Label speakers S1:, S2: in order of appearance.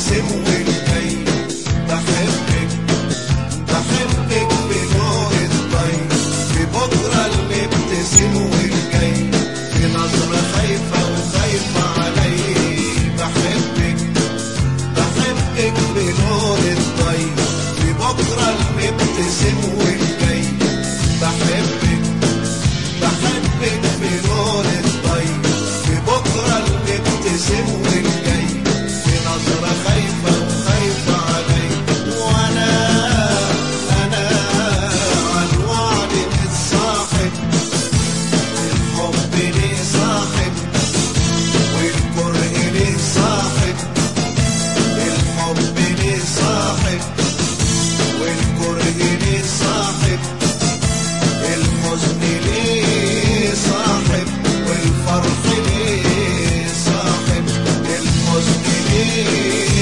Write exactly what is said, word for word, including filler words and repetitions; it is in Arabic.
S1: مبتسم والجاي بحبك بحبك بنور الطيب في بكرة المبتسم والجاي في نظرة خايفة وخايفة علي بحبك بحبك بنور الطيب في بكرة المبتسم والجاي بحبك بحبك بنور الطيب في بكرة المبتسم والجاي في نظرة خايفة وخايفة علي وانا انا عن وعد متصاحب الحب ليه صاحب والكره ليه صاحب الحب ليه صاحب والكره ليه صاحب الحزن ليه صاحب والفرح ليه صاحب الحزن ليه